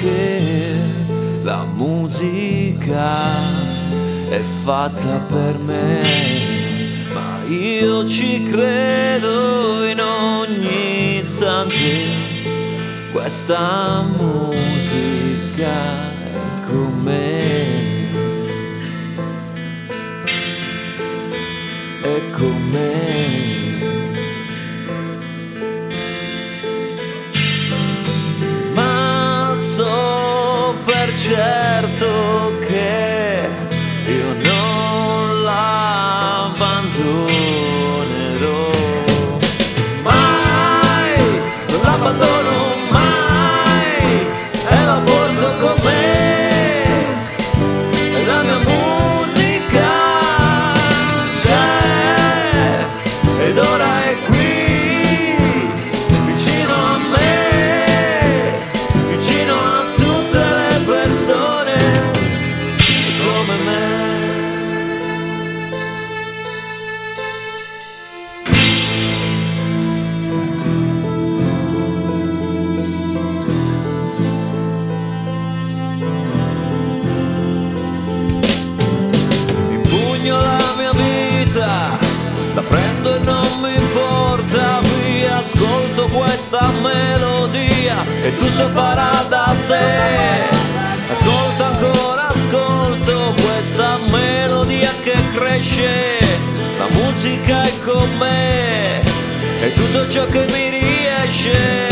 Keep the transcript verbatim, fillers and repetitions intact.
che la musica è fatta per me, ma io ci credo in ogni istante. Questa musica è con me, è con me. Ma so per certo che io non la abbandonerò mai, non l'abbandono mai, e la porto con me, e la mia musica c'è, ed ora è qui, vicino a me, vicino a tutte le persone come me. La prendo e non mi importa, via, ascolto questa melodia e tutto farà da sé. Ascolta ancora, ascolto questa melodia che cresce, la musica è con me e tutto ciò che mi riesce.